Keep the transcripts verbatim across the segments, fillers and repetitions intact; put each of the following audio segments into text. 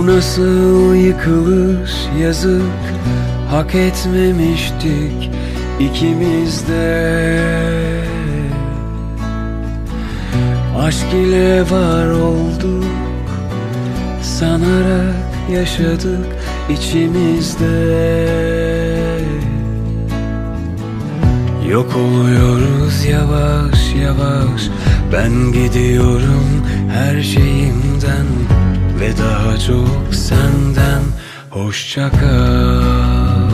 Bu nasıl yıkılış, yazık, hak etmemiştik ikimiz de. Aşk ile var olduk, sanarak yaşadık içimizde. Yok oluyoruz yavaş yavaş, ben gidiyorum her şeyimden ve daha çok senden. Hoşça kal.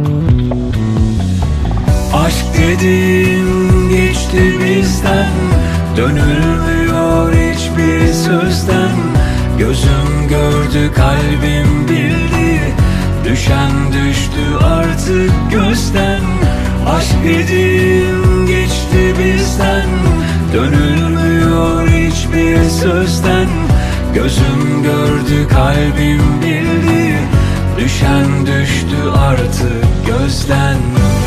Aşk dediğin geçti bizden, dönülmüyor hiçbir sözden. Gözüm gördü, kalbim bildi, düşen düştü artık gözden. Aşk dediğin geçti bizden, dönülmüyor hiçbir sözden. Gözüm gördü, kalbim bildi, düşen düştü artık gözden.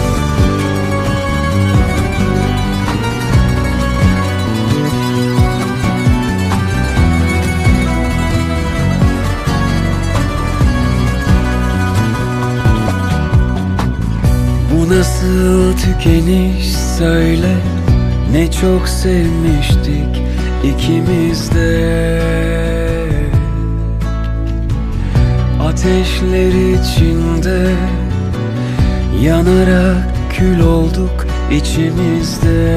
Bu nasıl tükeniş söyle, ne çok sevmiştik ikimiz de. Ateşler içinde yanarak kül olduk içimizde.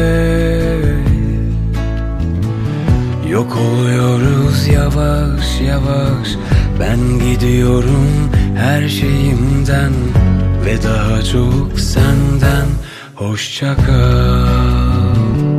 Yok oluyoruz yavaş yavaş, ben gidiyorum her şeyimden ve daha çok senden. Hoşça kal.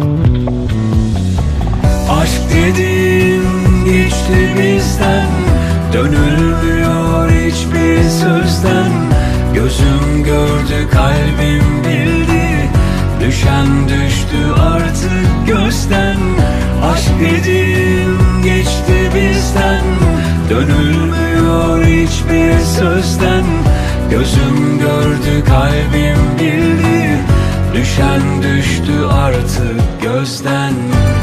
Aşk dediğin geçti bizden, dönülmüyor hiçbir sözden. Gözüm gördü, kalbim bildi, düşen düştü artık gözden. Aşk dediğin geçti bizden, dönülmüyor hiçbir sözden. Gözüm gördü, kalbim bildi, düşen düştü artık gözden.